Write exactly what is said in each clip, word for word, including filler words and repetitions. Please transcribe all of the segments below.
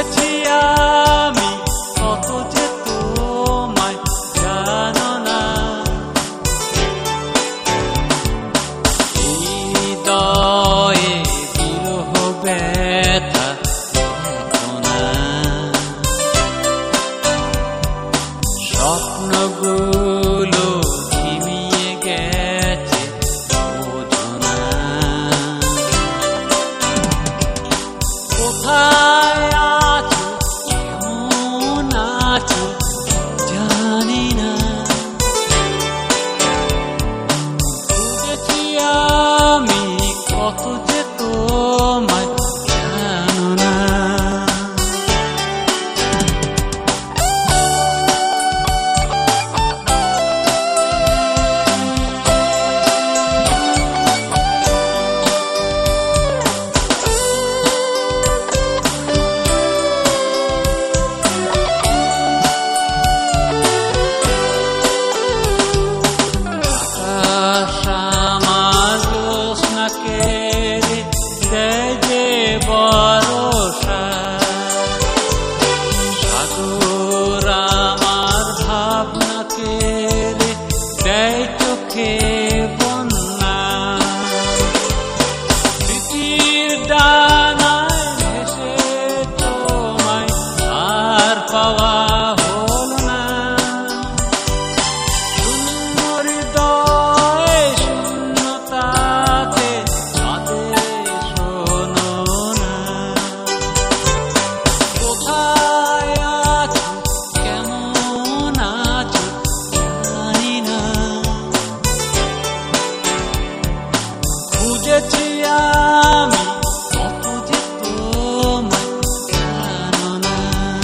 খুঁজেছি আমি কত যে তোমায় জানো না, হৃদয়ে বিরহ ব্যথা বেদনা, স্বপ্নগুলো ঝিমিয়ে গেছে বোঝো না। কোথায় আছো কেমন আছো জানি না, খুঁজেছি আমি কত যে তোমায় জানো না। সাগর আমার ভাবনাকে দেয় চোখে বন্যা, স্মৃতির ডানায় ভেসে তোমায় আর পাওয়া হল না। শূন্য হৃদয় শূন্যতাতে কাঁদে শোনো না। কোথায় আছো কেমন আছো জানি না, খুঁজেছি আমি কত যে তোমায় জানো না।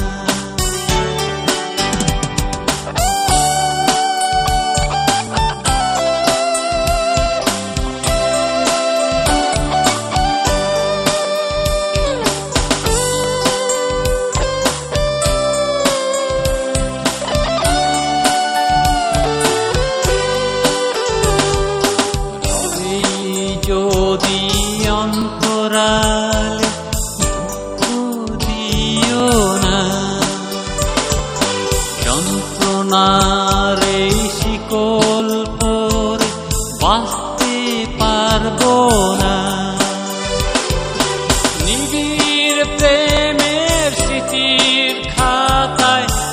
যদি অন্তরালে দুঃখ দিও না, যন্ত্রণার এই শিকল পরে বাঁচতে পারবো না। নিবিড় প্রেমের স্মৃতির খাতায়